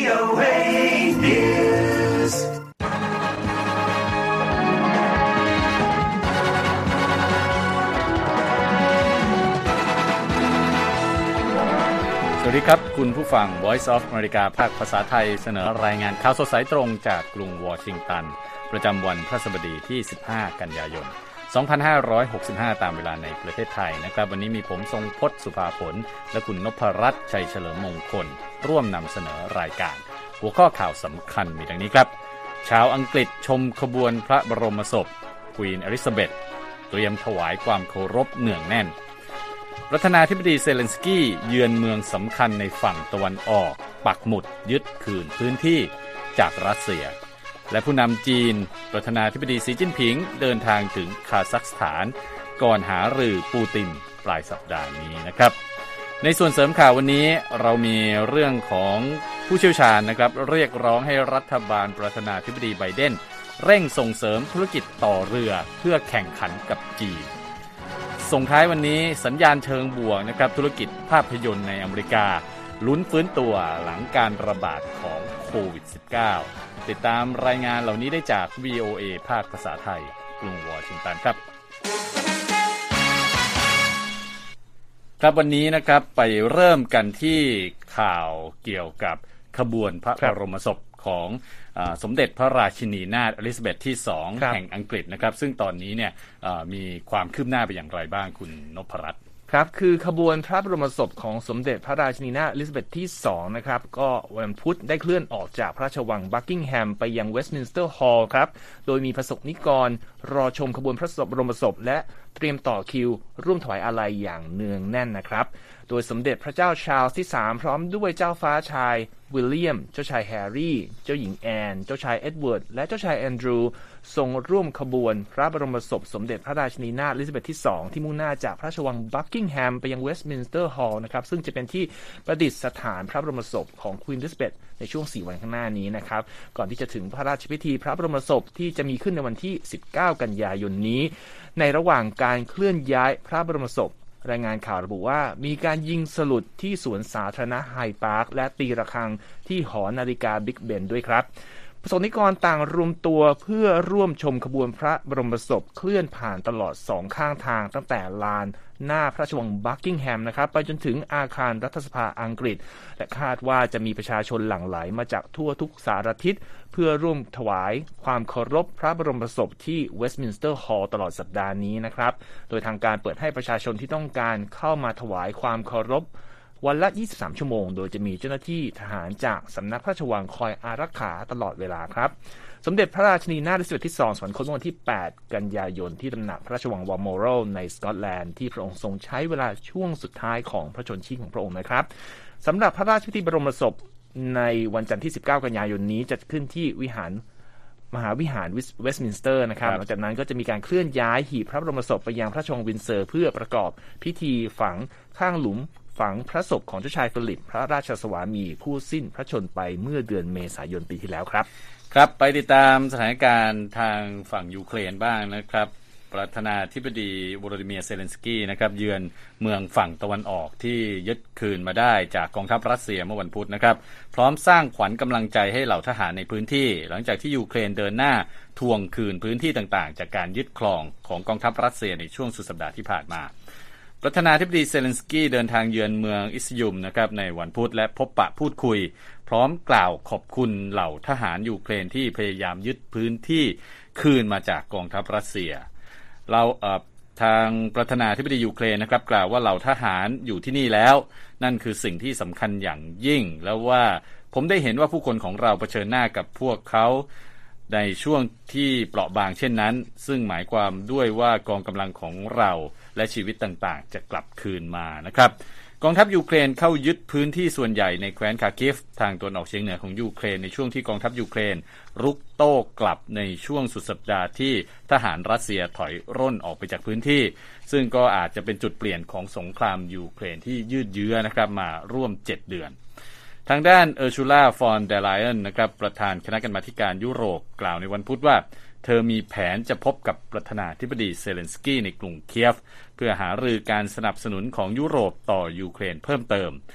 VOA News สวัสดีครับคุณผู้ฟัง Voice of America ภาคภาษาไทยเสนอรายงานข่าวสดสายตรงจากกรุงวอชิงตันประจำวันพฤหัสบดีที่15กันยายน2565ตามเวลาในประเทศไทยนะครับวันนี้มีผมทรงพจน์สุภาผลและคุณนพรัตน์ชัยเฉลิมมงคลร่วมนำเสนอรายการหัวข้อข่าวสำคัญมีดังนี้ครับชาวอังกฤษชมขบวนพระบรมศพควีนอลิซาเบธเตรียมถวายความเคารพเนืองแน่นประธานาธิบดีเซเลนสกี้เยือนเมืองสำคัญในฝั่งตะวันออกปักหมุดยึดคืนพื้นที่จากรัสเซียและผู้นำจีนประธานาธิบดีสีจิ้นผิงเดินทางถึงคาซัคสถานก่อนหารือปูตินปลายสัปดาห์นี้นะครับในส่วนเสริมข่าววันนี้เรามีเรื่องของผู้เชี่ยวชาญนะครับเรียกร้องให้รัฐบาลประธานาธิบดีไบเดนเร่งส่งเสริมธุรกิจต่อเรือเพื่อแข่งขันกับจีนส่งท้ายวันนี้สัญญาณเชิงบวกนะครับธุรกิจภาพยนตร์ในอเมริกาลุ้นฟื้นตัวหลังการระบาดของโควิด -19 ติดตามรายงานเหล่านี้ได้จาก VOA ภาคภาษาไทยกรุงวอชิงตันครับครับวันนี้นะครับไปเริ่มกันที่ข่าวเกี่ยวกับขบวนพระบรมศพของสมเด็จพระราชินีนาถอลิซาเบธที่2แห่งอังกฤษนะครับซึ่งตอนนี้เนี่ยมีความคืบหน้าไปอย่างไรบ้างคุณนพรัตน์ครับคือขบวนพระบรมศพของสมเด็จพระราชินีนาถอลิซาเบธที่2นะครับก็วันพุธได้เคลื่อนออกจากพระราชวังบักกิงแฮมไปยังเวสต์มินสเตอร์ฮอลล์ครับโดยมีประสบนิกรรอชมขบวนพระบรมศพและเตรียมต่อคิวร่วมถวายอาลัยอย่างเนืองแน่นนะครับโดยสมเด็จพระเจ้าชาร์ลส์ที่3พร้อมด้วยเจ้าฟ้าชายวิลเลียมเจ้าชายแฮร์รี่เจ้าหญิงแอนเจ้าชายเอ็ดเวิร์ดและเจ้าชายแอนดรูทรงร่วมขบวนพระบรมศพสมเด็จพระราชินีนาถอลิซาเบธที่2ที่มุ่งหน้าจากพระราชวังบักกิงแฮมไปยังเวสต์มินสเตอร์ฮอลล์นะครับซึ่งจะเป็นที่ประดิษฐานพระบรมศพของควีนอลิซาเบธในช่วง4วันข้างหน้านี้นะครับก่อนที่จะถึงพระราชพิธีพระบรมศพที่จะมีขึ้นในวันที่19กันยายนนี้ในระหว่างการเคลื่อนย้ายพระบรมศพรายงานข่าวระบุว่ามีการยิงสลุดที่สวนสาธารณะไฮพาร์คและตีระฆังที่หอนาฬิกาบิ๊กเบนด้วยครับประสบนิกรต่างรวมตัวเพื่อร่วมชมขบวนพระบรมศพเคลื่อนผ่านตลอด2ข้างทางตั้งแต่ลานหน้าพระราชวังบักกิงแฮมนะครับไปจนถึงอาคารรัฐสภาอังกฤษและคาดว่าจะมีประชาชนหลั่งไหลมาจากทั่วทุกสารทิศเพื่อร่วมถวายความเคารพพระบรมศพที่เวสต์มินสเตอร์ฮอลล์ตลอดสัปดาห์นี้นะครับโดยทางการเปิดให้ประชาชนที่ต้องการเข้ามาถวายความเคารพวันละ23ชั่วโมงโดยจะมีเจ้าหน้าที่ทหารจากสำนักพระราชวังคอยอารักขาตลอดเวลาครับสมเด็จพระราชินีนาถอลิซาเบธที่2สวรรคตเมื่อวันที่8กันยายนที่ตำหนักพระราชวังวอลโมโรลในสกอตแลนด์ที่พระองค์ทรงใช้เวลาช่วงสุดท้ายของพระชนชีพของพระองค์นะครับสำหรับพระราชพิธีบรมศพในวันจันทร์ที่19กันยายนนี้จะขึ้นที่มหาวิหารเวสต์มินสเตอร์นะครับหลังจากนั้นก็จะมีการเคลื่อนย้ายหีบพระบรมศพไปยังพระราชวังวินเซอร์เพื่อประกอบพิธีฝังข้างหลุมฝังพระศพของเจ้าชายฟิลิปพระราชสวามีผู้สิ้นพระชนม์ไปเมื่อเดือนเมษายนปีที่แล้วครับครับไปติดตามสถานการณ์ทางฝั่งยูเครนบ้างนะครับประธานาธิบดีโวโลดิเมียร์เซเลนสกี้นะครับเยือนเมืองฝั่งตะวันออกที่ยึดคืนมาได้จากกองทัพรัสเซียเมื่อวันพุธนะครับพร้อมสร้างขวัญกำลังใจให้เหล่าทหารในพื้นที่หลังจากที่ยูเครนเดินหน้าทวงคืนพื้นที่ต่างๆจากการยึดครองของกองทัพรัสเซียในช่วงสุดสัปดาห์ที่ผ่านมาประธานาธิบดีเซเลนสกี้เดินทางเยือนเมืองอิสยุมนะครับในวันพุธและพบปะพูดคุยพร้อมกล่าวขอบคุณเหล่าทหารยูเครนที่พยายามยึดพื้นที่คืนมาจากกองทัพรัสเซียทางประธานาธิบดียูเครนนะครับกล่าวว่าเหล่าทหารอยู่ที่นี่แล้วนั่นคือสิ่งที่สำคัญอย่างยิ่งแล้วว่าผมได้เห็นว่าผู้คนของเราเผชิญหน้ากับพวกเขาในช่วงที่เปราะบางเช่นนั้นซึ่งหมายความด้วยว่ากองกำลังของเราและชีวิตต่างๆจะกลับคืนมานะครับกองทัพยูเครนเข้ายึดพื้นที่ส่วนใหญ่ในแคว้นคาคิฟทางตะวันออกเฉียงเหนือของยูเครนในช่วงที่กองทัพยูเครนรุกโต้กลับในช่วงสุดสัปดาห์ที่ทหารรัสเซียถอยร่นออกไปจากพื้นที่ซึ่งก็อาจจะเป็นจุดเปลี่ยนของสงครามยูเครนที่ยืดเยื้อนะครับมาร่วม7เดือนทางด้านเออร์ชูล่าฟอนเดอร์ไลเอนนะครับประธานคณะกรรมาการยุโรปกล่าวในวันพุธว่าเธอมีแผนจะพบกับประธานาธิบดีเซเลนสกี้ในกรุงเคียฟเพื่อหารือการสนับสนุนของยุโรปต่อยูเครนเพิ่มเติม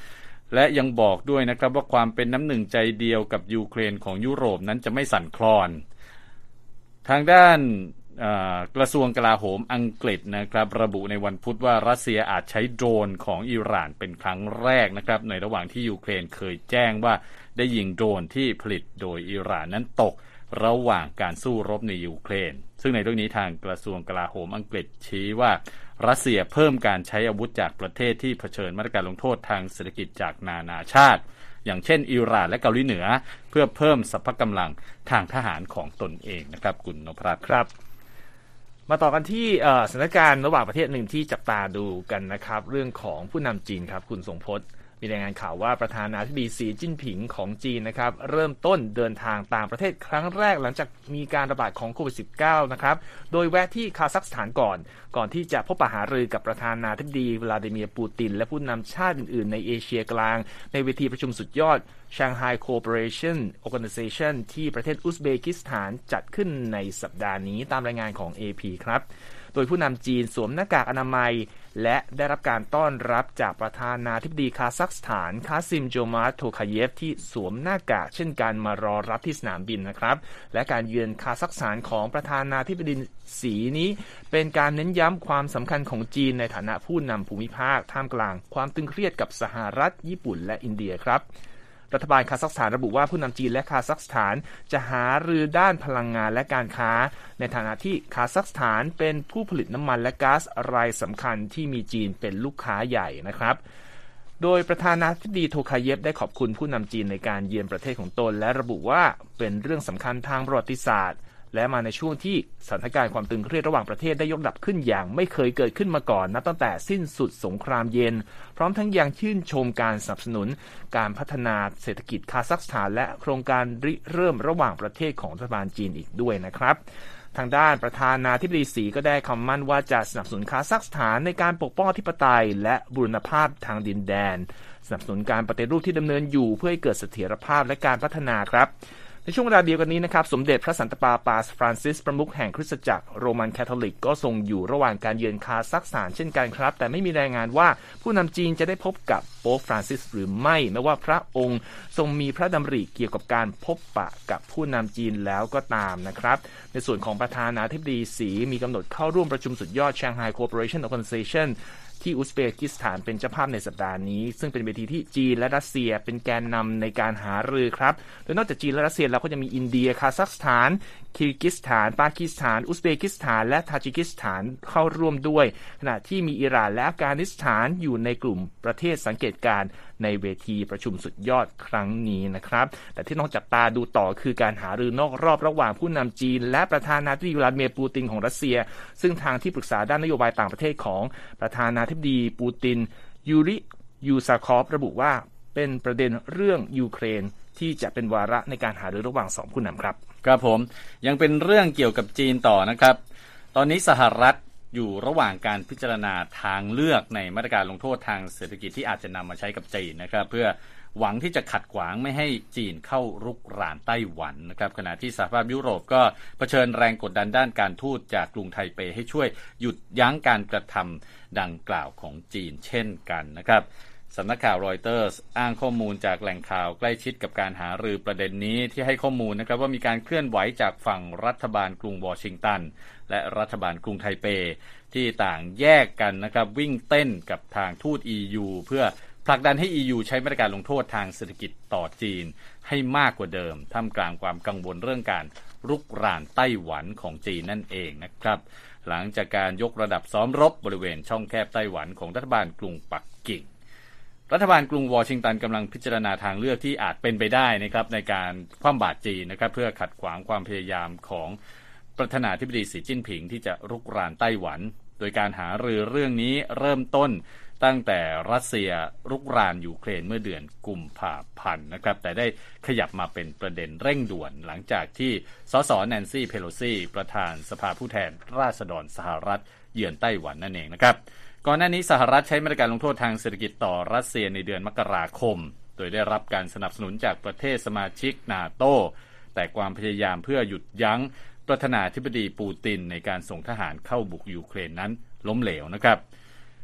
และยังบอกด้วยนะครับว่าความเป็นน้ำหนึ่งใจเดียวกับยูเครนของยุโรปนั้นจะไม่สั่นคลอนทางด้านกระทรวงกลาโหมอังกฤษนะครับระบุในวันพุธว่ารัสเซียอาจใช้โดรนของอิหร่านเป็นครั้งแรกนะครับในระหว่างที่ยูเครนเคยแจ้งว่าได้ยิงโดรนที่ผลิตโดยอิหร่านนั้นตกระหว่างการสู้รบในยูเครนซึ่งในเรื่องนี้ทางกระทรวงกลาโหมอังกฤษชี้ว่ารัสเซียเพิ่มการใช้อาวุธจากประเทศที่เผชิญมาตรการลงโทษทางเศรษฐกิจจากนานาชาติอย่างเช่นอิหร่านและเกาหลีเหนือเพื่อเพิ่มสรรพกำลังทางทหารของตนเองนะครับคุณนพรัตน์ครับมาต่อกันที่สถานการณ์ระหว่างประเทศหนึ่งที่จับตาดูกันนะครับเรื่องของผู้นำจีนครับคุณทรงพจน์มีรายงานข่าวว่าประธานาธิบดีสีจิ้นผิงของจีนนะครับเริ่มต้นเดินทางต่างประเทศครั้งแรกหลังจากมีการระบาดของโควิด -19 นะครับโดยแวะที่คาซัคสถานก่อนที่จะพบปะหารือกับประธานาธิบดีวลาดิเมียร์ปูตินและผู้นำชาติอื่นๆในเอเชียกลางในเวทีประชุมสุดยอด Shanghai Cooperation Organization ที่ประเทศอุซเบกิสถานจัดขึ้นในสัปดาห์นี้ตามรายงานของ AP ครับโดยผู้นำจีนสวมหน้ากากอนามัยและได้รับการต้อนรับจากประธานาธิบดีคาซัคสถานคาซิมโจมาร์ตโทคาเยฟที่สวมหน้ากากเช่นกันมารอรับที่สนามบินนะครับและการเยือนคาซัคสถานของประธานาธิบดีสีนี้เป็นการเน้นย้ำความสำคัญของจีนในฐานะผู้นำภูมิภาคท่ามกลางความตึงเครียดกับสหรัฐญี่ปุ่นและอินเดียครับรัฐบาลคาซัคสถานระบุว่าผู้นำจีนและคาซัคสถานจะหารือด้านพลังงานและการค้าในฐานะที่คาซัคสถานเป็นผู้ผลิตน้ำมันและก๊าซรายสำคัญที่มีจีนเป็นลูกค้าใหญ่นะครับโดยประธานาธิบดีโทคาเยฟได้ขอบคุณผู้นำจีนในการเยือนประเทศของตนและระบุว่าเป็นเรื่องสำคัญทางประวัติศาสตร์และมาในช่วงที่สถานการณ์ความตึงเครียดระหว่างประเทศได้ยกระดับขึ้นอย่างไม่เคยเกิดขึ้นมาก่อนนับตั้งแต่สิ้นสุดสงครามเย็นพร้อมทั้งยังชื่นชมการสนับสนุนการพัฒนาเศรษฐกิจคาซัคสถานและโครงการริเริ่มระหว่างประเทศของรัฐบาลจีนอีกด้วยนะครับทางด้านประธานาธิบดีสีก็ได้คำมั่นว่าจะสนับสนุนคาซัคสถานในการปกป้องอธิปไตยและบูรณภาพทางดินแดนสนับสนุนการปฏิรูปที่ดำเนินอยู่เพื่อให้เกิดเสถียรภาพและการพัฒนาครับในช่วงเวลาเดียวกันนี้นะครับสมเด็จพระสันตะปาปาฟรานซิสประมุขแห่งคริสตจักรโรมันคาทอลิกก็ทรงอยู่ระหว่างการเยือนคาซัคสถานเช่นกันครับแต่ไม่มีรายงานว่าผู้นำจีนจะได้พบกับโป๊ปฟรานซิสหรือไม่แม้ว่าพระองค์ทรงมีพระดำริเกี่ยวกับการพบปะกับผู้นำจีนแล้วก็ตามนะครับในส่วนของประธานาธิบดีสีมีกำหนดเข้าร่วมประชุมสุดยอด Shanghai Cooperation Organizationที่อุซเบกิสถานเป็นเจ้าภาพในสัปดาห์นี้ซึ่งเป็นเวทีที่จีนและรัสเซียเป็นแกนนำในการหารือครับโดยนอกจากจีนและรัสเซียแล้วก็ยังมีอินเดียคาซัคสถานคิร์กิสถานปากีสถานอุซเบกิสถานและทาจิกิสถานเข้าร่วมด้วยขณะที่มีอิหร่านและอัฟกานิสถานอยู่ในกลุ่มประเทศสังเกตการณ์ในเวทีประชุมสุดยอดครั้งนี้นะครับแต่ที่ต้องจับตาดูต่อคือการหารือนอกรอบระหว่างผู้นำจีนและประธานาธิบดีวลาดิเมียร์ปูตินของรัสเซียซึ่งทางที่ปรึกษาด้านนโยบายต่างประเทศของประธานาธิบดีปูตินยูริยูซาคอฟระบุว่าเป็นประเด็นเรื่องยูเครนที่จะเป็นวาระในการหารือระหว่าง2ผู้นำครับครับผมยังเป็นเรื่องเกี่ยวกับจีนต่อนะครับตอนนี้สหรัฐอยู่ระหว่างการพิจารณาทางเลือกในมาตรการลงโทษทางเศรษฐกิจที่อาจจะนำมาใช้กับจีนนะครับเพื่อหวังที่จะขัดขวางไม่ให้จีนเข้ารุกรานไต้หวันนะครับขณะที่สหภาพยุโรปก็เผชิญแรงกดดันด้านการทูตจากกรุงไทเปให้ช่วยหยุดยั้งการกระทำดังกล่าวของจีนเช่นกันนะครับสำนักข่าวรอยเตอร์สอ้างข้อมูลจากแหล่งข่าวใกล้ชิดกับการหารือประเด็นนี้ที่ให้ข้อมูลนะครับว่ามีการเคลื่อนไหวจากฝั่งรัฐบาลกรุงวอชิงตันและรัฐบาลกรุงไทเปที่ต่างแยกกันนะครับวิ่งเต้นกับทางทูต EU เพื่อผลักดันให้ EU ใช้มาตรการลงโทษทางเศรษฐกิจต่อจีนให้มากกว่าเดิมท่ามกลางความกังวลเรื่องการรุกรานไต้หวันของจีนนั่นเองนะครับหลังจากการยกระดับซ้อมรบบริเวณช่องแคบไต้หวันของรัฐบาลกรุงปักกิ่งรัฐบาลกรุงวอชิงตันกำลังพิจารณาทางเลือกที่อาจเป็นไปได้นะครับในการคว่ำบาตรจีนนะครับเพื่อขัดขวางความพยายามของประธานาธิบดีสีจิ้นผิงที่จะรุกรานไต้หวันโดยการหารือเรื่องนี้เริ่มต้นตั้งแต่รัสเซียรุกรานยูเครนเมื่อเดือนกุมภาพันธ์นะครับแต่ได้ขยับมาเป็นประเด็นเร่งด่วนหลังจากที่สสแนนซี่เพโลซีประธานสภาผู้แทนราษฎรสหรัฐเยือนไต้หวันนั่นเองนะครับก่อนหน้านี้สหรัฐใช้มาตรการลงโทษทางเศรษฐกิจต่อรัสเซียในเดือนมกราคมโดยได้รับการสนับสนุนจากประเทศสมาชิกนาโตแต่ความพยายามเพื่อหยุดยั้งประธานาธิบดีปูตินในการส่งทหารเข้าบุกยูเครนนั้นล้มเหลวนะครับ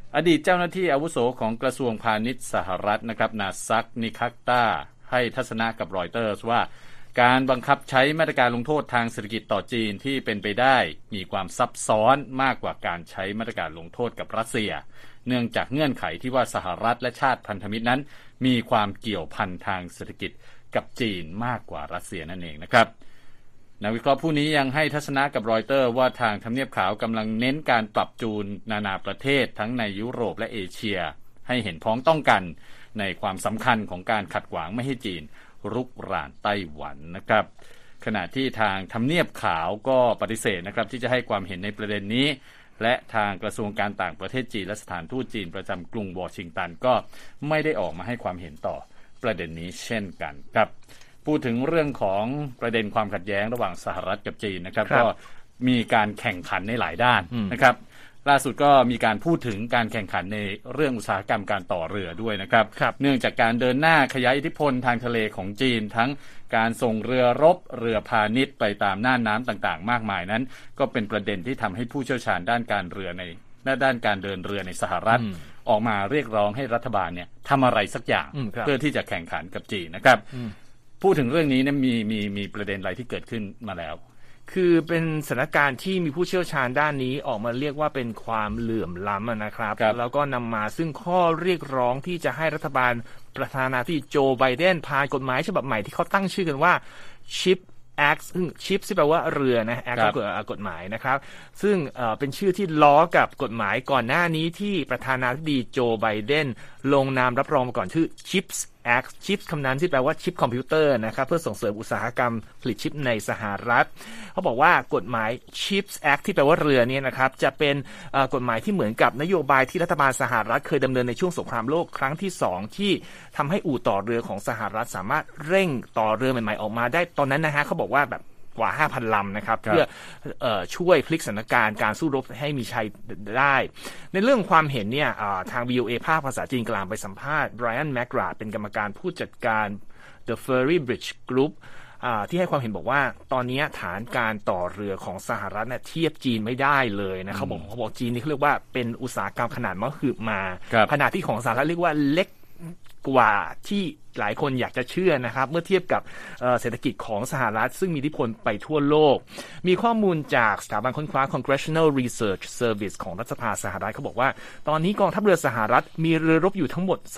อดีตเจ้าหน้าที่อาวุโสของกระทรวงพาณิชย์สหรัฐนะครับนาซักนิคักตาให้ทัศนะกับรอยเตอร์สว่าการบังคับใช้มาตรการลงโทษทางเศรษฐกิจต่อจีนที่เป็นไปได้มีความซับซ้อนมากกว่าการใช้มาตรการลงโทษกับรัสเซียเนื่องจากเงื่อนไขที่ว่าสหรัฐและชาติพันธมิตรนั้นมีความเกี่ยวพันทางเศรษฐกิจกับจีนมากกว่ารัสเซียนั่นเองนะครับนักวิเคราะห์ผู้นี้ยังให้ทัศนะกับรอยเตอร์ว่าทางทำเนียบขาวกำลังเน้นการปรับจูนนานาประเทศทั้งในยุโรปและเอเชียให้เห็นพ้องต้องกันในความสำคัญของการขัดขวางไม่ให้จีนรุกรานไต้หวันนะครับขณะที่ทางทำเนียบขาวก็ปฏิเสธนะครับที่จะให้ความเห็นในประเด็นนี้และทางกระทรวงการต่างประเทศจีนและสถานทูตจีนประจำกรุงวอชิงตันก็ไม่ได้ออกมาให้ความเห็นต่อประเด็นนี้เช่นกันครับพูดถึงเรื่องของประเด็นความขัดแย้งระหว่างสหรัฐกับจีนนะครับก็มีการแข่งขันในหลายด้านนะครับล่าสุดก็มีการพูดถึงการแข่งขันในเรื่องอุตสาหกรรมการต่อเรือด้วยนะครับเนื่องจากการเดินหน้าขยายอิทธิพลทางทะเลของจีนทั้งการส่งเรือรบเรือพาณิชย์ไปตามน่านน้ำต่างๆมากมายนั้นก็เป็นประเด็นที่ทำให้ผู้เชี่ยวชาญด้านการเรือในด้านการเดินเรือในสหรัฐออกมาเรียกร้องให้รัฐบาลเนี่ยทำอะไรสักอย่างเพื่อที่จะแข่งขันกับจีนนะครับพูดถึงเรื่องนี้เนี่ยมีประเด็นอะไรที่เกิดขึ้นมาแล้วคือเป็นสถานการณ์ที่มีผู้เชี่ยวชาญด้านนี้ออกมาเรียกว่าเป็นความเหลื่อมล้ำนะครับแล้วก็นำมาซึ่งข้อเรียกร้องที่จะให้รัฐบาลประธานาธิบดีโจไบเดนผ่านกฎหมายฉบับใหม่ที่เขาตั้งชื่อกันว่า Ship Act ซึ่ง Ship ที่แปลว่าเรือนะ Act ก็คือกฎหมายนะครับซึ่งเป็นชื่อที่ล้อกับกฎหมายก่อนหน้านี้ที่ประธานาธิบดีโจไบเดนลงนามรับรองมาก่อนชื่อ Chips Act Chips คำนั้นที่แปลว่าชิปคอมพิวเตอร์นะครับเพื่อส่งเสริมอุตสาหกรรมผลิตชิปในสหรัฐเขาบอกว่ากฎหมาย Chips Act ที่แปลว่าเรือเนี่ยนะครับจะเป็นกฎหมายที่เหมือนกับนโยบายที่รัฐบาลสหรัฐเคยดำเนินในช่วงสงครามโลกครั้งที่2ที่ทำให้อู่ต่อเรือของสหรัฐสามารถเร่งต่อเรือใหม่ๆออกมาได้ตอนนั้นนะฮะเขาบอกว่าแบบกว่า 5,000 ลำนะครับเพื่อช่วยพลิกสถานการณ์การสู้รบให้มีชัยได้ในเรื่องความเห็นเนี่ยทาง VOA ภาคภาษาจีนกลางไปสัมภาษณ์ Brian McGrath เป็นกรรมการผู้จัดการ The Ferry Bridge Group ที่ให้ความเห็นบอกว่าตอนนี้ฐานการต่อเรือของสหรัฐเนี่ยเทียบจีนไม่ได้เลยนะเขาบอกจีนนี่เขาเรียกว่าเป็นอุตสาหกรรมขนาดมหึมาขนาดที่ของสหรัฐเรียกว่าเล็กกว่าที่หลายคนอยากจะเชื่อนะครับเมื่อเทียบกับเศรษฐกิจของสหรัฐซึ่งมีอิทธิพลไปทั่วโลกมีข้อมูลจากสถาบันค้นคว้า Congressional Research Service ของรัฐสภาสหรัฐเขาบอกว่าตอนนี้กองทัพเรือสหรัฐมีเรือรบอยู่ทั้งหมด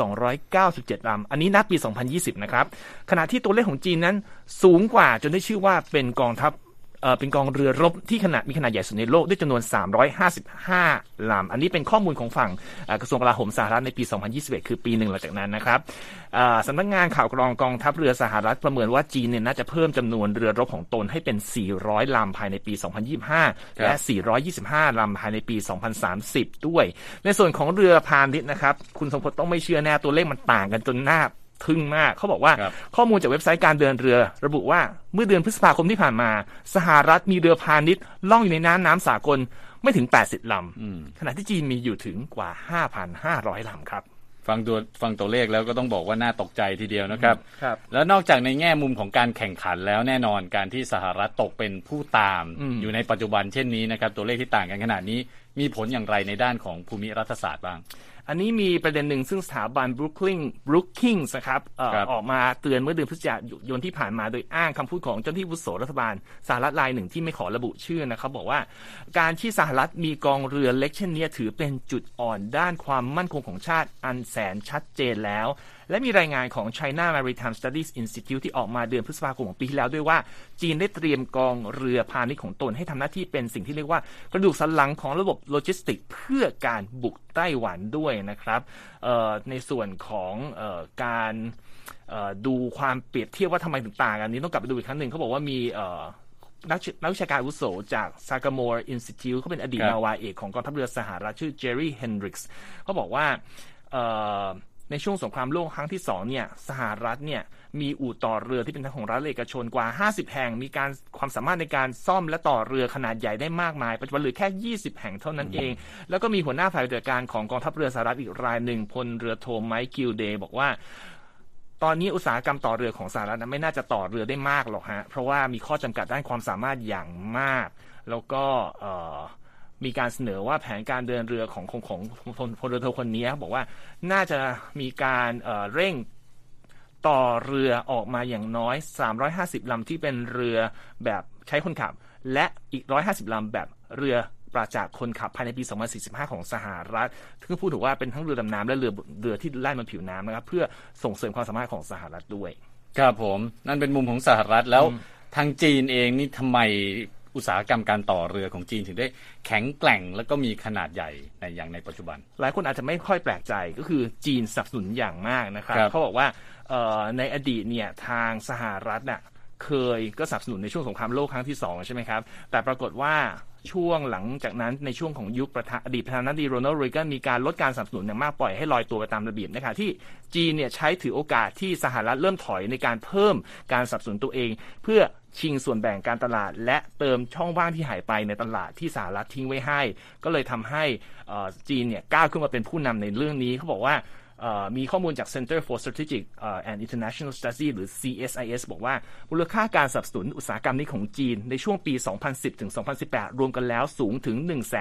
297ลำอันนี้นับปี2020นะครับขณะที่ตัวเลขของจีนนั้นสูงกว่าจนได้ชื่อว่าเป็นกองทัพเป็นกองเรือรบที่มีขนาดใหญ่สุดในโลกด้วยจำนวน355ลำอันนี้เป็นข้อมูลของฝั่งกระทรวงกลาโหมสหรัฐในปี2021คือปีหนึ่งหลังจากนั้นนะครับสำนักงานข่าวกรองกองทัพเรือสหรัฐประเมินว่าจีนเนี่ยน่าจะเพิ่มจำนวนเรือรบของตนให้เป็น400ลำภายในปี2025และ425ลำภายในปี2030ด้วยในส่วนของเรือพาณิชย์นะครับคุณสมพจน์ต้องไม่เชื่อแน่ตัวเลขมันต่างกันจนน่าทึ่งมากเขาบอกว่าข้อมูลจากเว็บไซต์การเดินเรือระบุว่าเมื่อเดือนพฤษภาคมที่ผ่านมาสหรัฐมีเรือพาณิชย์ล่องอยู่ในน้ำสากลไม่ถึง80ลำขณะที่จีนมีอยู่ถึงกว่า 5,500 ลำครับฟังตัวเลขแล้วก็ต้องบอกว่าน่าตกใจทีเดียวนะครับแล้วนอกจากในแง่มุมของการแข่งขันแล้วแน่นอนการที่สหรัฐตกเป็นผู้ตามอยู่ในปัจจุบันเช่นนี้นะครับตัวเลขที่ต่างกันขนาดนี้มีผลอย่างไรในด้านของภูมิรัฐศาสตร์บ้างอันนี้มีประเด็นหนึ่งซึ่งสถาบัน Brookings นะครับออกมาเตือนเมื่อเดือนพฤศจิกายนที่ผ่านมาโดยอ้างคำพูดของเจ้าหน้าที่อาวุโสรัฐบาลสหรัฐรายหนึ่งที่ไม่ขอระบุชื่อนะครับบอกว่าการที่สหรัฐมีกองเรือเล็กเช่นนี้ถือเป็นจุดอ่อนด้านความมั่นคงของชาติอันแสนชัดเจนแล้วและมีรายงานของ China Maritime Studies Institute ที่ออกมาเดือนพฤษภาคมของปีที่แล้วด้วยว่าจีนได้เตรียมกองเรือพาณิชย์ของตนให้ทำหน้าที่เป็นสิ่งที่เรียกว่ากระดูกสันหลังของระบบโลจิสติกเพื่อการบุกไต้หวันด้วยนะครับในส่วนของการดูความเปรียบเทียบว่าทำไมถึงต่างกันนี้ต้องกลับไปดูอีกครั้งหนึ่งเขาบอกว่ามีนักวิชาการอาวุโสจาก Sagamore Institute เขาเป็นอดีตนาวาเอกของกองทัพเรือสหรัฐชื่อ Jerry Hendricks เขาบอกว่าในช่วงสงครามโลกครั้งที่2เนี่ยสหรัฐเนี่ยมีอู่ต่อเรือที่เป็นของรัฐเอกชนกว่า50แห่งมีการความสามารถในการซ่อมและต่อเรือขนาดใหญ่ได้มากมายปัจจุบันเหลือแค่20แห่งเท่านั้นเองแล้วก็มีหัวหน้าฝ่ายปฏิบัติการของกองทัพเรือสหรัฐอีกรายหนึ่งพลเรือโทไมค์กิลเดย์บอกว่าตอนนี้อุตสาหกรรมต่อเรือของสหรัฐไม่น่าจะต่อเรือได้มากหรอกฮะเพราะว่ามีข้อจำกัดด้านความสามารถอย่างมากแล้วก็มีการเสนอว่าแผนการเดินเรือของพลเรือโทคนนี้บอกว่าน่าจะมีการเร่งต่อเรือออกมาอย่างน้อย350ลำที่เป็นเรือแบบใช้คนขับและอีก150ลำแบบเรือปราศจากคนขับภายในปี2045ของสหรัฐซึ่งพูดถึงว่าเป็นทั้งเรือดำน้ำและเรือที่แล่นบนผิวน้ำนะครับเพื่อส่งเสริมความสามารถของสหรัฐด้วยครับผมนั่นเป็นมุมของสหรัฐแล้วทางจีนเองนี่ทำไมอุตสาหกรรมการต่อเรือของจีนถึงได้แข็งแกร่งแล้วก็มีขนาดใหญ่ในปัจจุบันหลายคนอาจจะไม่ค่อยแปลกใจก็คือจีนสนับสนุนอย่างมากนะครับเขาบอกว่าในอดีตเนี่ยทางสหรัฐน่ะเคยก็สนับสนุนในช่วงสงครามโลกครั้งที่2ใช่ไหมครับแต่ปรากฏว่าช่วงหลังจากนั้นในช่วงของยุคอดีตประธานาธิบดีโรนัลด์ เรแกนมีการลดการสนับสนุนอย่างมากปล่อยให้ลอยตัวไปตามระเบียบนะคะที่จีนเนี่ยใช้ถือโอกาสที่สหรัฐเริ่มถอยในการเพิ่มการสนับสนุนตัวเองเพื่อชิงส่วนแบ่งการตลาดและเติมช่องว่างที่หายไปในตลาดที่สหรัฐทิ้งไว้ให้ก็เลยทำให้จีนเนี่ยก้าวขึ้นมาเป็นผู้นำในเรื่องนี้เขาบอกว่ามีข้อมูลจาก Center for Strategic and International Study หรือ CSIS บอกว่ามูลค่าการสนับสนุนอุตสาหกรรมนี้ของจีนในช่วงปี 2010 ถึง 2018 รวมกันแล้วสูงถึง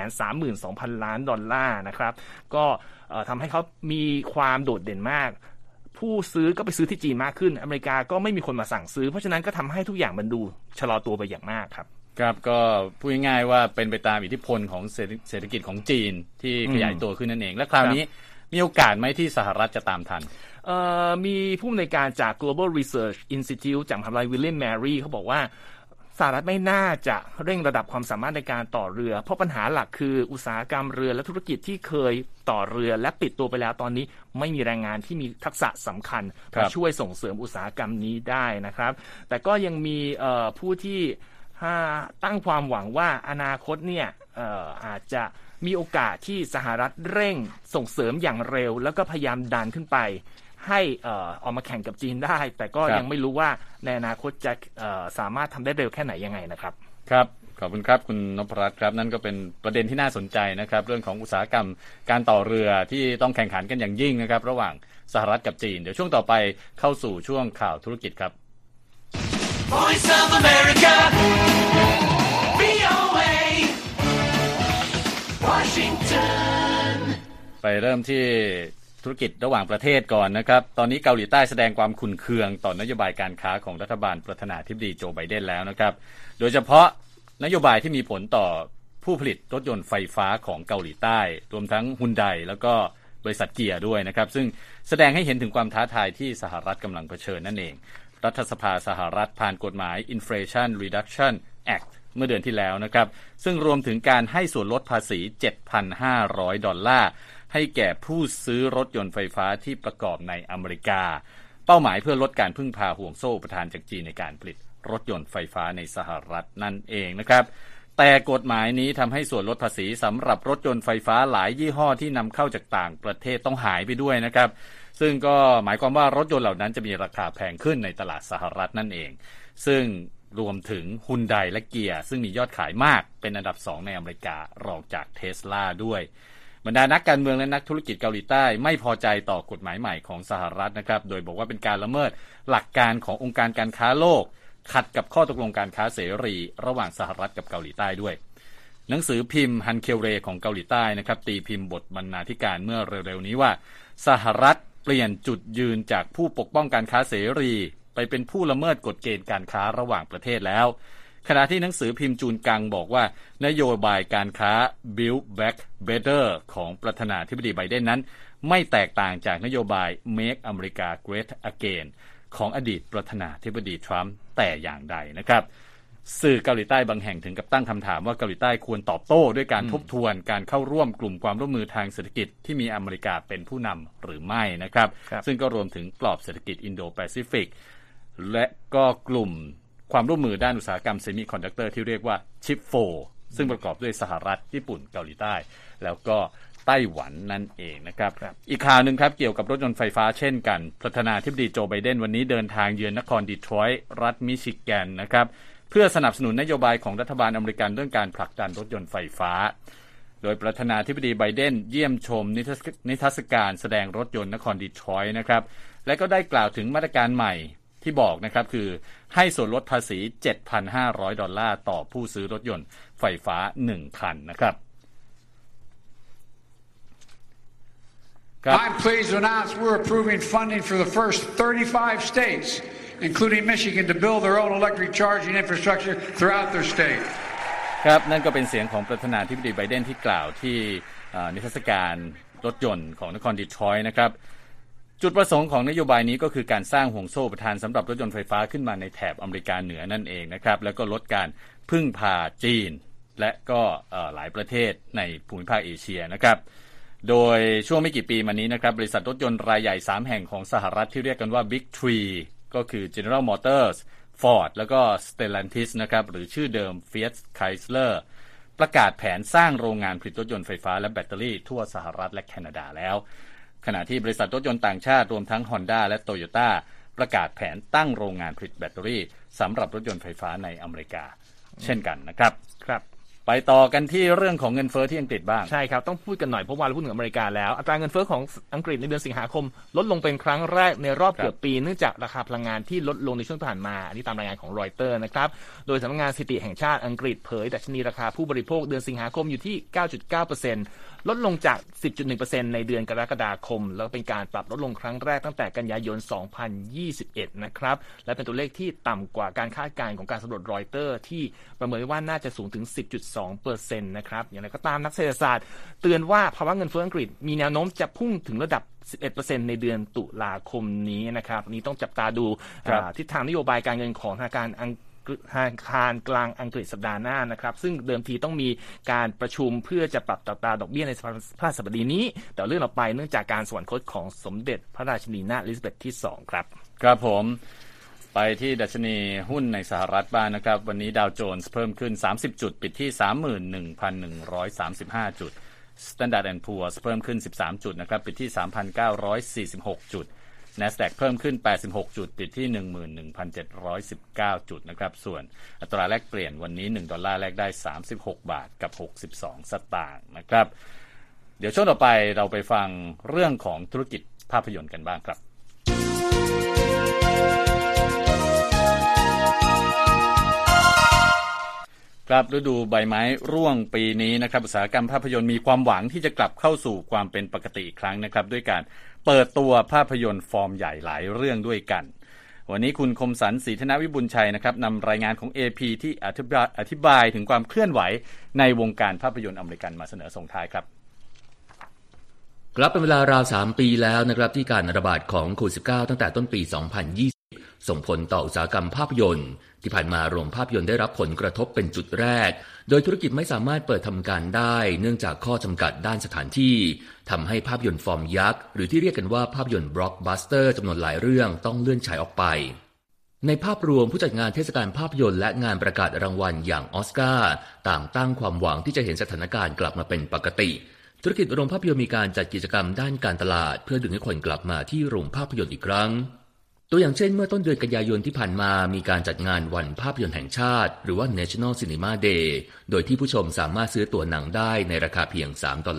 132,000 ล้านดอลลาร์นะครับก็ทำให้เขามีความโดดเด่นมากผู้ซื้อก็ไปซื้อที่จีนมากขึ้นอเมริกาก็ไม่มีคนมาสั่งซื้อเพราะฉะนั้นก็ทำให้ทุกอย่างมันดูชะลอตัวไปอย่างมากครับครับก็พูดง่ายๆว่าเป็นไปตามอิทธิพลของเศรษฐกิจของจีนที่ขยายตัวขึ้นนั่นเองและคราวนี้มีโอกาสไหมที่สหรัฐจะตามทันมีผู้อำนวยการจาก Global Research Institute จากมหาวิทยาลัยวิลเลียมแมรี่เขาบอกว่าสหรัฐไม่น่าจะเร่งระดับความสามารถในการต่อเรือเพราะปัญหาหลักคืออุตสาหกรรมเรือและธุรกิจที่เคยต่อเรือและปิดตัวไปแล้วตอนนี้ไม่มีแรงงานที่มีทักษะสำคัญมาช่วยส่งเสริมอุตสาหกรรมนี้ได้นะครับแต่ก็ยังมีผู้ที่ตั้งความหวังว่าอนาคตเนี่ยอาจจะมีโอกาสที่สหรัฐเร่งส่งเสริมอย่างเร็วแล้วก็พยายามดันขึ้นไปให้ออกมาแข่งกับจีนได้แต่ก็ยังไม่รู้ว่าในอนาคตจะสามารถทำได้เร็วแค่ไหนยังไงนะครับครับขอบคุณครับคุณนพรัตน์ครับนั่นก็เป็นประเด็นที่น่าสนใจนะครับเรื่องของอุตสาหกรรมการต่อเรือที่ต้องแข่งขันกันอย่างยิ่งนะครับระหว่างสหรัฐกับจีนเดี๋ยวช่วงต่อไปเข้าสู่ช่วงข่าวธุรกิจครับ Voice of America VOA Washington ไปเริ่มที่ธุรกิจระหว่างประเทศก่อนนะครับตอนนี้เกาหลีใต้แสดงความขุ่นเคืองต่อนโยบายการค้าของรัฐบาลประธานาธิบดีโจไบเดนแล้วนะครับโดยเฉพาะนโยบายที่มีผลต่อผู้ผลิตรถยนต์ไฟฟ้าของเกาหลีใต้รวมทั้งฮุนไดแล้วก็บริษัทเกียร์ด้วยนะครับซึ่งแสดงให้เห็นถึงความท้าทายที่สหรัฐกำลังเผชิญนั่นเองรัฐสภาสหรัฐผ่านกฎหมาย Inflation Reduction Act เมื่อเดือนที่แล้วนะครับซึ่งรวมถึงการให้ส่วนลดภาษี $7,500 ให้แก่ผู้ซื้อรถยนต์ไฟฟ้าที่ประกอบในอเมริกาเป้าหมายเพื่อลดการพึ่งพาห่วงโซ่อุปทานจากจีนในการผลิตรถยนต์ไฟฟ้าในสหรัฐนั่นเองนะครับแต่กฎหมายนี้ทำให้ส่วนลดภาษีสำหรับรถยนต์ไฟฟ้าหลายยี่ห้อที่นำเข้าจากต่างประเทศต้องหายไปด้วยนะครับซึ่งก็หมายความว่ารถยนต์เหล่านั้นจะมีราคาแพงขึ้นในตลาดสหรัฐนั่นเองซึ่งรวมถึงฮุนไดและเกียร์ซึ่งมียอดขายมากเป็นอันดับ2ในอเมริการองจากเทสลาด้วยบรรดานักการเมืองและนักธุรกิจเกาหลีใต้ไม่พอใจต่อกฎหมายใหม่ของสหรัฐนะครับโดยบอกว่าเป็นการละเมิดหลักการขององค์การการค้าโลกขัดกับข้อตกลงการค้าเสรีระหว่างสหรัฐกับเกาหลีใต้ด้วยหนังสือพิมพ์ฮันเคลเรของเกาหลีใต้นะครับตีพิมพ์บทบรรณาธิการเมื่อเร็วๆนี้ว่าสหรัฐเปลี่ยนจุดยืนจากผู้ปกป้องการค้าเสรีไปเป็นผู้ละเมิดกฎเกณฑ์การค้าระหว่างประเทศแล้วขณะที่หนังสือพิมพ์จูนกังบอกว่านโยบายการค้า Build Back Better ของประธานาธิบดีไบเดนนั้นไม่แตกต่างจากนโยบาย Make America Great Again ของอดีตประธานาธิบดีทรัมป์แต่อย่างใดนะครับสื่อเกาหลีใต้บางแห่งถึงกับตั้งคำถามว่าเกาหลีใต้ควรตอบโต้ด้วยการทบทวนการเข้าร่วมกลุ่มความร่วมมือทางเศรษฐกิจที่มีอเมริกาเป็นผู้นำหรือไม่นะครับซึ่งก็รวมถึงกรอบเศรษฐกิจอินโดแปซิฟิกและก็กลุ่มความร่วมมือด้านอุตสาหกรรมเซมิคอนดักเตอร์ที่เรียกว่าชิป4ซึ่งประกอบด้วยสหรัฐญี่ปุ่นเกาหลีใต้แล้วก็ไต้หวันนั่นเองนะครับอีกข่าวนึงครับเกี่ยวกับรถยนต์ไฟฟ้าเช่นกันประธานาธิบดีโจไบเดนวันนี้เดินทางเยือนนครดีทรอยต์รัฐมิชิแกนนะครับเพื่อสนับสนุนนโยบายของรัฐบาลอเมริกันเรื่องการผลักดันรถยนต์ไฟฟ้าโดยประธานาธิบดีไบเดนเยี่ยมชมนิทรรศการแสดงรถยนต์นครดีทรอยต์นะครับและก็ได้กล่าวถึงมาตรการใหม่ที่บอกนะครับคือให้ส่วนลดภาษี $7,500 ต่อผู้ซื้อรถยนต์ไฟฟ้า1คันนะครับ I'm pleased to announce we're approving funding for the first 35 states, including Michigan, to build their own electric charging infrastructure throughout their state. ครับนั่นก็เป็นเสียงของประธานาธิบดีไบเดนที่กล่าวที่นิทรรศการรถยนต์ของนครดีทรอยต์นะครับจุดประสงค์ของนโยบายนี้ก็คือการสร้างห่วงโซ่อุปทานสำหรับรถยนต์ไฟฟ้าขึ้นมาในแถบอเมริกาเหนือนั่นเองนะครับแล้วก็ลดการพึ่งพาจีนและก็หลายประเทศในภูมิภาคเอเชียนะครับโดยช่วงไม่กี่ปีมานี้นะครับบริษัทรถยนต์รายใหญ่3แห่งของสหรัฐที่เรียกกันว่า Big Three ก็คือ General Motors Ford แล้วก็ Stellantis นะครับหรือชื่อเดิม Fiat Chrysler ประกาศแผนสร้างโรงงานผลิตรถยนต์ไฟฟ้าและแบตเตอรี่ทั่วสหรัฐและแคนาดาแล้วขณะที่บริษัทรถยนต์ต่างชาติรวมทั้ง Honda และ Toyota ประกาศแผนตั้งโรงงานผลิตแบตเตอรี่สำหรับรถยนต์ไฟฟ้าในอเมริกาเช่นกันนะครับครับไปต่อกันที่เรื่องของเงินเฟ้อที่อังกฤษบ้างใช่ครับต้องพูดกันหน่อยเพราะว่าเราพูดถึงอเมริกาแล้วอัตราเงินเฟ้อของอังกฤษในเดือนสิงหาคมลดลงเป็นครั้งแรกในรอบเกือบปีเนื่องจากราคาพลังงานที่ลดลงในช่วงที่ผ่านมาอันนี้ตามรายงานของรอยเตอร์นะครับโดยสำนักงานสถิติแห่งชาติอังกฤษเผยดัชนีราคาผู้บริโภคเดือนสิงหาคมอยู่ที่ 9.9% ลดลงจาก 10.1% ในเดือนกรกฎาคมแล้วเป็นการปรับลดลงครั้งแรกตั้งแต่กันยายน 2021 นะครับและเป็นตัวเลขที่ต่ำกว่าการคาดการณ์ของการสำรวจรอยเตอร์ที่ประเมินว่าน่าจะสูงถึง 10.2% นะครับอย่างไรก็ตามนักเศรษฐศาสตร์เตือนว่าภาวะเงินเฟ้ออังกฤษมีแนวโน้มจะพุ่งถึงระดับ 11% ในเดือนตุลาคมนี้นะครับนี้ต้องจับตาดูทิศทางนโยบายการเงินของธนาคารกลางอังกฤษสัปดาห์หน้านะครับซึ่งเดิมทีต้องมีการประชุมเพื่อจะปรับอัตราดอกเบี้ยในสภาพสัปดาห์นี้แต่เลื่อนออกไปเนื่องจากการสวรรคตของสมเด็จพระราชินีนาถอลิซาเบธที่2ครับครับผมไปที่ดัชนีหุ้นในสหรัฐบ้างนะครับวันนี้ดาวโจนส์เพิ่มขึ้น30จุดปิดที่ 31,135 จุด Standard & Poor's เพิ่มขึ้น13จุดนะครับปิดที่ 3,946 จุดNASDAQ เพิ่มขึ้น86จุดปิดที่ 11,719 จุดนะครับส่วนอัตราแลกเปลี่ยนวันนี้$1แลกได้36บาทกับ62สตางค์นะครับเดี๋ยวช่วงต่อไปเราไปฟังเรื่องของธุรกิจภาพยนตร์กันบ้างครับครับฤดูใบไม้ร่วงปีนี้นะครับอุตสาหกรรมภาพยนตร์มีความหวังที่จะกลับเข้าสู่ความเป็นปกติอีกครั้งนะครับด้วยการเปิดตัวภาพยนตร์ฟอร์มใหญ่หลายเรื่องด้วยกันวันนี้คุณคมสันต์ศรีธนวิบุญชัยนะครับนำรายงานของ AP ที่อธิบายถึงความเคลื่อนไหวในวงการภาพยนตร์อเมริกันมาเสนอส่งท้ายครับครับเป็นเวลาราว3ปีแล้วนะครับที่การระบาดของโควิด -19 ตั้งแต่ต้นปี 2020 ส่งผลต่ออุตสาหกรรมภาพยนตร์ที่ผ่านมาโรงภาพยนตร์ได้รับผลกระทบเป็นจุดแรกโดยธุรกิจไม่สามารถเปิดทำการได้เนื่องจากข้อจำกัดด้านสถานที่ทำให้ภาพยนตร์ฟอร์มยักษ์หรือที่เรียกกันว่าภาพยนตร์บล็อกบัสเตอร์จำนวนหลายเรื่องต้องเลื่อนฉายออกไปในภาพรวมผู้จัดงานเทศกาลภาพยนตร์และงานประกาศรางวัลอย่างออสการ์ต่างตั้งความหวังที่จะเห็นสถานการณ์กลับมาเป็นปกติธุรกิจโรงภาพยนตร์มีการจัดกิจกรรมด้านการตลาดเพื่อดึงให้คนกลับมาที่โรงภาพยนตร์อีกครั้งตัวอย่างเช่นเมื่อต้นเดือนกันยายนที่ผ่านมามีการจัดงานวันภาพยนตร์แห่งชาติหรือว่า National Cinema Day โดยที่ผู้ชมสามารถซื้อตั๋วหนังได้ในราคาเพียง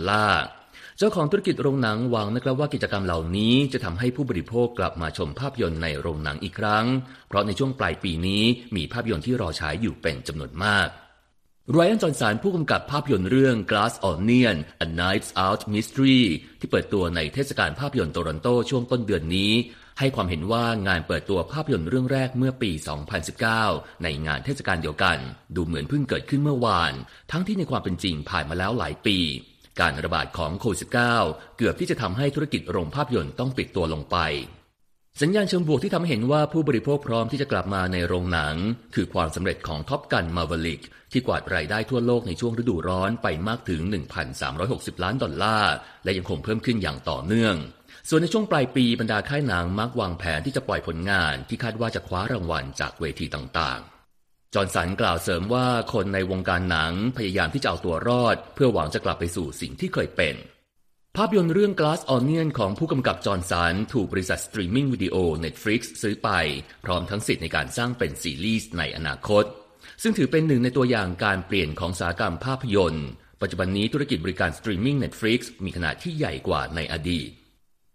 $3เจ้าของธุรกิจโรงหนังหวังนะครับว่ากิจกรรมเหล่านี้จะทำให้ผู้บริโภคกลับมาชมภาพยนตร์ในโรงหนังอีกครั้งเพราะในช่วงปลายปีนี้มีภาพยนตร์ที่รอฉายอยู่เป็นจำนวนมากไรอัน จอห์นสันผู้กำกับภาพยนตร์เรื่อง Glass Onion A Knives Out Mystery ที่เปิดตัวในเทศกาลภาพยนตร์โตรอนโตช่วงต้นเดือนนี้ให้ความเห็นว่างานเปิดตัวภาพยนตร์เรื่องแรกเมื่อปี 2019 ในงานเทศกาลเดียวกันดูเหมือนเพิ่งเกิดขึ้นเมื่อวานทั้งที่ในความเป็นจริงผ่านมาแล้วหลายปีการระบาดของโควิด -19 เกือบที่จะทำให้ธุรกิจโรงภาพยนตร์ต้องปิดตัวลงไปสัญญาณเชิงบวกที่ทำให้เห็นว่าผู้บริโภคพร้อมที่จะกลับมาในโรงหนังคือความสำเร็จของ Top Gun Maverick ที่กวาดรายได้ทั่วโลกในช่วงฤดูร้อนไปมากถึง $1,360 ล้านและยังคงเพิ่มขึ้นอย่างต่อเนื่องส่วนในช่วงปลายปีบรรดาค่ายหนังมักวางแผนที่จะปล่อยผลงานที่คาดว่าจะคว้ารางวัลจากเวทีต่างๆจอห์นสันกล่าวเสริมว่าคนในวงการหนังพยายามที่จะเอาตัวรอดเพื่อหวังจะกลับไปสู่สิ่งที่เคยเป็นภาพยนตร์เรื่อง Glass Onion ของผู้กำกับจอห์นสันถูกบริษัทสตรีมมิ่งวิดีโอ Netflix ซื้อไปพร้อมทั้งสิทธิ์ในการสร้างเป็นซีรีส์ในอนาคตซึ่งถือเป็นหนึ่งในตัวอย่างการเปลี่ยนของอุตสาหกรรมภาพยนตร์ปัจจุบันนี้ธุรกิจบริการสตรีมมิ่ง Netflix มีขนาดที่ใหญ่กว่าในอดีต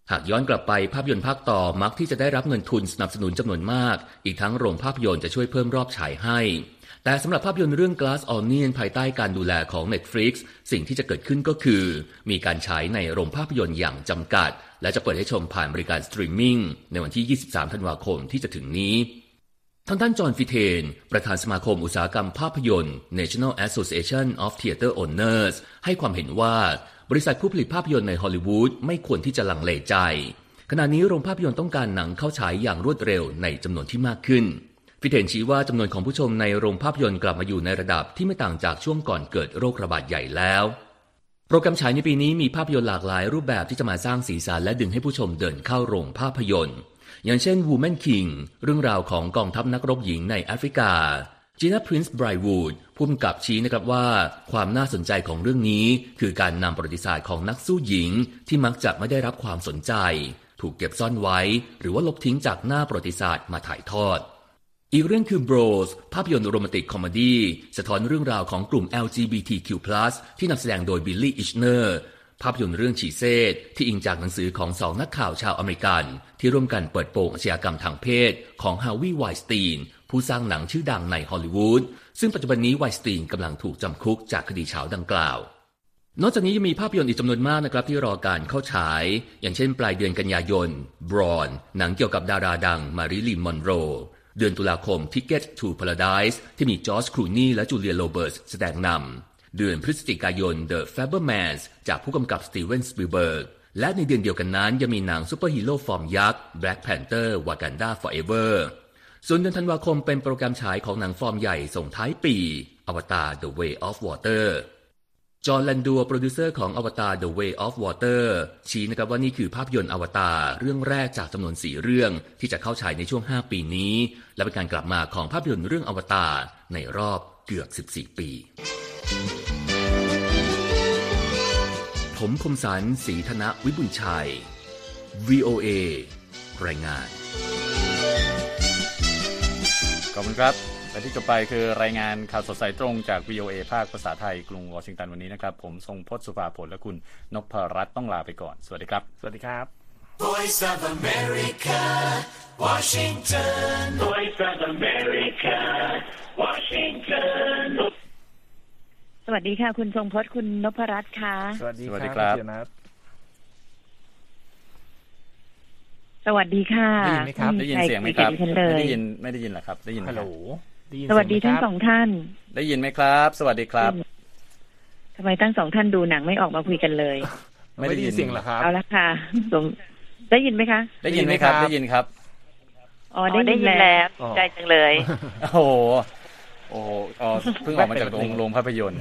หากย้อนกลับไปภาพยนตร์ภาคต่อมักที่จะได้รับเงินทุนสนับสนุนจำนวนมากอีกทั้งโรงภาพยนตร์จะช่วยเพิ่มรอบฉายให้แต่สำหรับภาพยนตร์เรื่อง Glass Onion ภายใต้การดูแลของ Netflix สิ่งที่จะเกิดขึ้นก็คือมีการฉายในโรงภาพยนตร์อย่างจำกัดและจะเปิดให้ชมผ่านบริการสตรีมมิ่งในวันที่23ธันวาคมที่จะถึงนี้ทางด้านจอห์นฟิเทนประธานสมาคมอุตสาหกรรมภาพยนตร์ National Association of Theatre Owners ให้ความเห็นว่าบริษัทผู้ผลิตภาพยนตร์ในฮอลลีวูดไม่ควรที่จะลังเลใจขณะนี้โรงภาพยนตร์ต้องการหนังเข้าฉายอย่างรวดเร็วในจำนวนที่มากขึ้นฟิเทนชี้ว่าจำนวนของผู้ชมในโรงภาพยนตร์กลับมาอยู่ในระดับที่ไม่ต่างจากช่วงก่อนเกิดโรคระบาดใหญ่แล้วโปรแกรมฉายในปีนี้มีภาพยนตร์หลากหลายรูปแบบที่จะมาสร้างสีสันและดึงให้ผู้ชมเดินเข้าโรงภาพยนตร์อย่างเช่น Woman King เรื่องราวของกองทัพนักรบหญิงในแอฟริกาจีน่า พรินซ์ ไบรท์วูดผู้กำกับชี้นะครับว่าความน่าสนใจของเรื่องนี้คือการนำประวัติศาสตร์ของนักสู้หญิงที่มักจะไม่ได้รับความสนใจถูกเก็บซ่อนไว้หรือว่าลบทิ้งจากหน้าประวัติศาสตร์มาถ่ายทอดอีกเรื่องคือ Bros ภาพยนตร์โรแมนติกคอมเมดี้สะท้อนเรื่องราวของกลุ่ม LGBTQ+ ที่นำแสดงโดยบิลลี่ อิชเนอร์ภาพยนตร์เรื่องฉีเซตที่อิงจากหนังสือของ2นักข่าวชาวอเมริกันที่ร่วมกันเปิดโปงอาชญากรรมทางเพศของฮาร์วีย์ ไวน์สตีนผู้สร้างหนังชื่อดังในฮอลลีวูดซึ่งปัจจุบันนี้ไวน์สตีนกำลังถูกจำคุกจากคดีเฉาดังกล่าวนอกจากนี้ยังมีภาพยนตร์อีกจำนวนมากนะครับที่รอการเข้าฉายอย่างเช่นปลายเดือนกันยายน Brawn หนังเกี่ยวกับดาราดังมาริลีน มอนโรเดือนตุลาคม Ticket to Paradise ที่มีจอร์จ คลูนีและจูเลีย โรเบิร์ตส์แสดงนำเดือนพฤศจิกายน The Fabelmans จากผู้กำกับสตีเวน สปิลเบิร์กและในเดือนเดียวกันนั้นยังมีหนังซูเปอร์ฮีโร่ฟอร์มยักษ์ Black Panther Wakanda Forever ส่วนเดือนธันวาคมเป็นโปรแกรมฉายของหนังฟอร์มใหญ่ส่งท้ายปี Avatar The Way of Waterจอห์น แลนดัวโปรดิวเซอร์ของ Avatar The Way of Water ชี้นะครับว่านี่คือภาพยนตร์อวตารเรื่องแรกจากจำนวน4เรื่องที่จะเข้าฉายในช่วง5ปีนี้และเป็นการกลับมาของภาพยนตร์เรื่องอวตารในรอบเกือบ14ปีผมคมสันต์ ศรีธนวิบุญชัย VOA รายงานขอบคุณครับและที่จบไปคือรายงานข่าวสดสายตรงจาก VOA ภาคภาษาไทยกรุงวอชิงตันวันนี้นะครับผมทรงพจน์ สุภาผลและคุณนพรัตน์ต้องลาไปก่อนสวัสดีครับสวัสดีครับ Voice of America Washington Voice of America Washington สวัสดีค่ะคุณทรงพจน์คุณนพรัตน์ค่ะสวัสดีครับสวัสดีค่ะได้ยินไหมครับได้ยินเสียงไหมครับไม่ได้ยินเหรอครับได้ยินฮัลโหลสวัสดีทั้งสองท่านได้ยินไหมครับสวัสดีครับทำไมทั้งสองท่านดูหนังไม่ออกมาคุยกันเลยไม่ได้ยินเสียงเหรอครับเอาละค่ะได้ยินไหมคะได้ยินไหมครับได้ยินครับอ๋อได้ยินแล้วใจจังเลยโอ้โหเพิ่งออกมาจากโรงภาพยนตร์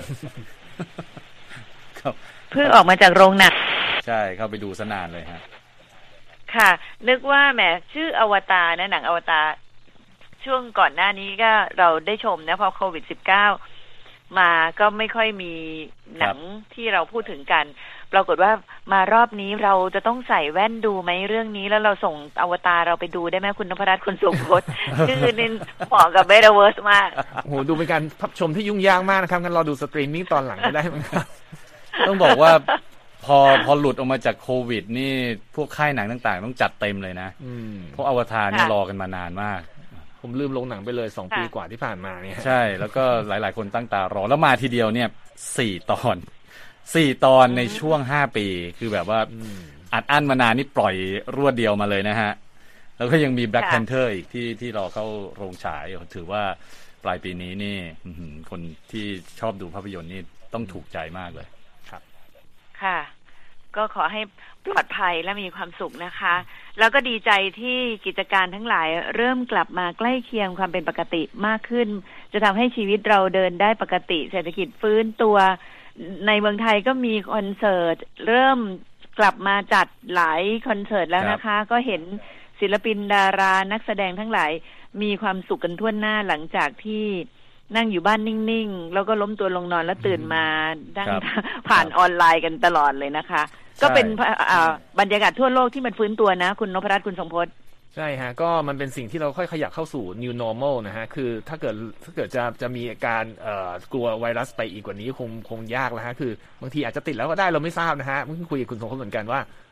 เพิ่งออกมาจากโรงหนังใช่เข้าไปดูซะนานเลยฮะค่ะนึกว่าแหมชื่ออวตารนะหนังอวตารช่วงก่อนหน้านี้ก็เราได้ชมนะพอโควิด-19 มาก็ไม่ค่อยมีหนังที่เราพูดถึงกันปรากฏว่ามารอบนี้เราจะต้องใส่แว่นดูไหมเรื่องนี้แล้วเราส่งอวตารเราไปดูได้ไหมคุณนพรัตน์คุณทรงพจน์ชื่อนี่เหมาะกับเบเดเวิร์สมากโอ้โหดูเป็นการพับชมที่ยุ่งยากมากนะครับงั้นเราดูสตรีมมิ่งตอนหลังก็ได้มั้งครับต้องบอกว่าพอหลุดออกมาจากโควิดนี่พวกค่ายหนังต่างๆต้องจัดเต็มเลยนะเพราะอวตารนี่รอกันมานานมากผมลืมลงหนังไปเลย2ปีกว่าที่ผ่านมาเนี่ยใช่แล้วก็หลายๆคนตั้งตารอแล้วมาทีเดียวเนี่ย4 ตอนในช่วง5ปีคือแบบว่าอัดอั้นมานานนี่ปล่อยรวดเดียวมาเลยนะฮะแล้วก็ยังมี Black Panther อีกที่รอเข้าโรงฉายถือว่าปลายปีนี้นี่คนที่ชอบดูภาพยนตร์นี่ต้องถูกใจมากเลยครับค่ะก็ขอให้ปลอดภัยและมีความสุขนะคะแล้วก็ดีใจที่กิจการทั้งหลายเริ่มกลับมาใกล้เคียงความเป็นปกติมากขึ้นจะทำให้ชีวิตเราเดินได้ปกติเศรษฐกิจฟื้นตัวในเมืองไทยก็มีคอนเสิร์ตเริ่มกลับมาจัดหลายคอนเสิร์ตแล้วนะคะก็เห็นศิลปินดารานักแสดงทั้งหลายมีความสุขกันทั่วหน้าหลังจากที่นั่งอยู่บ้านนิ่งๆแล้วก็ล้มตัวลงนอนแล้วตื่นมาดังผ่านออนไลน์กันตลอดเลยนะคะก็เป็นบรรยากาศทั่วโลกที่มันฟื้นตัวนะคุณนพรัตน์คุณทรงพจน์ใช่ฮะก็มันเป็นสิ่งที่เราค่อยขยับเข้าสู่ new normal นะฮะคือถ้าเกิดจะมีการกลัวไวรัสไปอีกกว่านี้คงยากแล้วฮะคือบางทีอาจจะติดแล้วก็ได้เราไม่ทราบนะฮะเมื่อคุยกับคุณทรงพจน์เหมือนกันว่า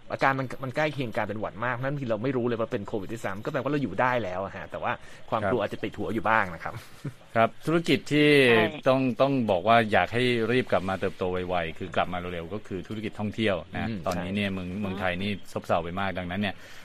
อาการมันใกล้เคียงการเป็นหวัดมากนั่นทีเราไม่รู้เลยว่าเป็นโควิดที่3ก็แปลว่าเราอยู่ได้แล้วฮะแต่ว่าความกลัวอาจจะติดหัวอยู่บ้างนะครับครับธุรกิจที่ต้องบอกว่าอยากให้รีบกลับมาเติบโตไวๆคือกลับมาเร็วๆก็คือธุรกิจท่องเที่ยวนะตอนนี้เนี่ยเมืองไทยนี่ซบเซาไปมากดังนั้นเนี่ย